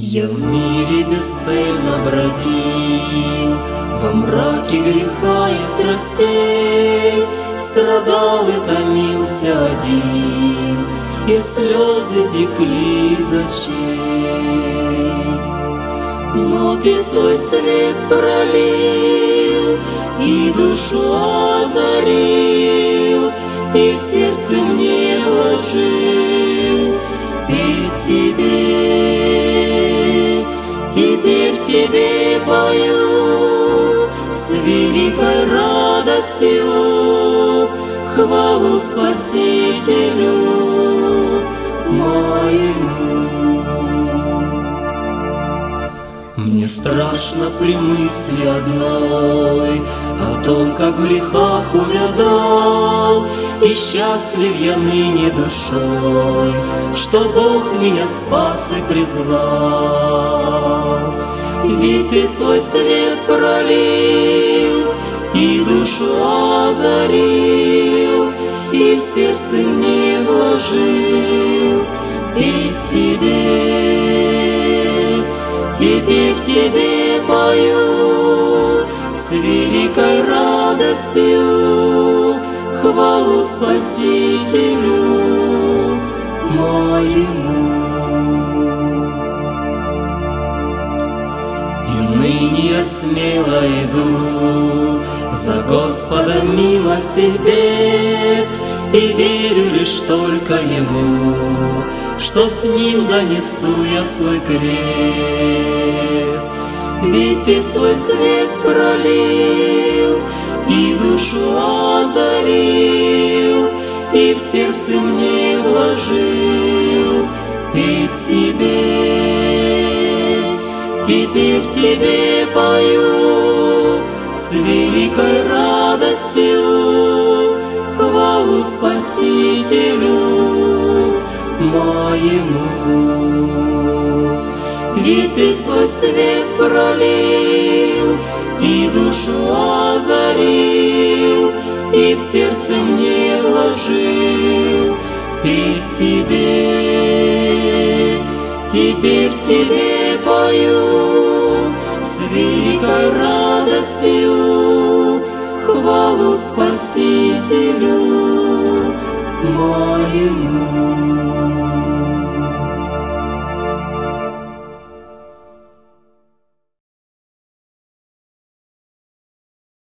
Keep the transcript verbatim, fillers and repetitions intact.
Я в мире бесцельно бродил, во мраке греха и страстей, страдал и томился один, и слезы текли из очей. Но Ты свой свет пролил, и душу озарил, и сердце мне вложил перед Тебе. Теперь Тебе пою с великой радостью хвалу Спасителю моему. Мне страшно при мысли одной о том, как в грехах увядал, и счастлив я ныне душой, что Бог меня спас и призвал. Ведь Ты свой свет пролил, и душу озарил, и в сердце мне вложил перед Тебе. Теперь Тебе пою с великой радостью хвалу Спасителю моему. И ныне я смело иду за Господом мимо всех бед, и верю лишь только Ему, что с Ним донесу я свой крест. Ведь Ты свой свет пролил, и душу озарил, и в сердце мне вложил перед Тебе. Теперь Тебе пою с великой радостью хвалу Спасителю моему. Ведь Ты свой свет пролил, и душу озарил, и в сердце мне вложил перед Тебе. Теперь Тебе пою с великой радостью хвалу Спасителю моему.